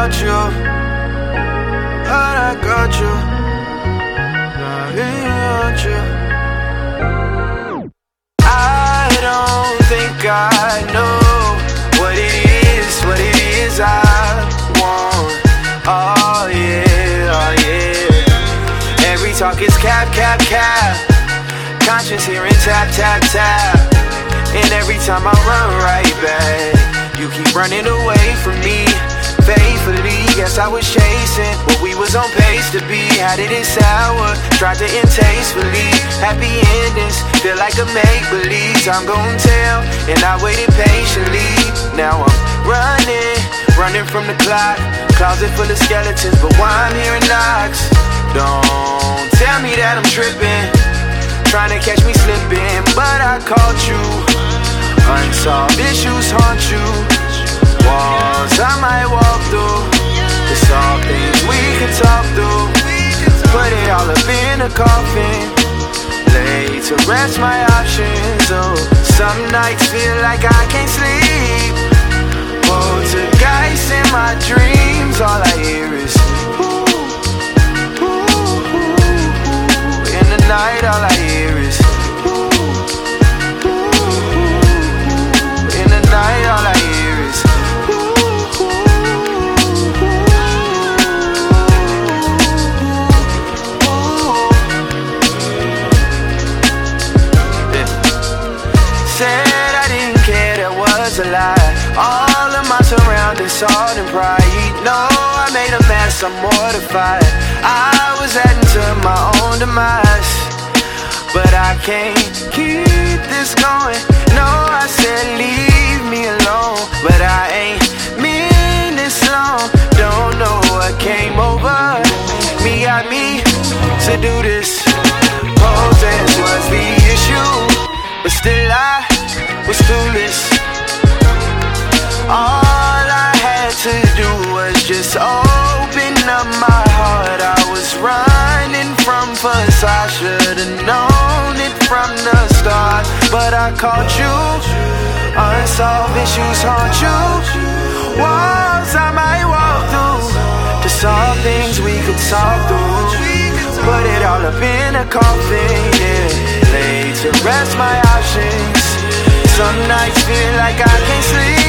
caught you, but I got you. Loving you. I don't think I know what it is I want. Oh yeah, oh yeah. Every talk is cap. Conscience hearing tap. And every time I run right back, you keep running away from me. Faithfully, guess I was chasing what we was on pace to be. How did it sour? Tried to end tastefully. Happy endings feel like a make-believe. I'm gon' tell, and I waited patiently. Now I'm running from the clock. Closet full of skeletons, but why I'm hearing knocks? Don't tell me that I'm tripping, trying to catch me slipping, but I caught you. Unsolved issues haunt you. Walls I might walk through. It's all things we can talk through. Put it all up in a coffin, lay to rest my options. Oh, some nights feel like I can't sleep. Poltergeist in my dreams. All I hear is ooh, ooh, ooh. In the night all I hear is ooh, ooh, ooh. In the night all I hear is said I didn't care, that was a lie. All of my surroundings salt and pride. No, I made a mess, I'm mortified. I was heading to my own demise, but I can't keep this going. No, I said leave me alone, but I ain't mean this long. Don't know what came over me, got me to do this. Poses was the issue, but still I was clueless. All I had to do was just open up my heart. I was running from facade, should've known it from the start, but I caught you. Unsolved issues haunt you. Walls I might walk through, to solve things we could solve through. Put it all up in a coffin, yeah. Lay to rest my options. Some nights feel like I can't sleep.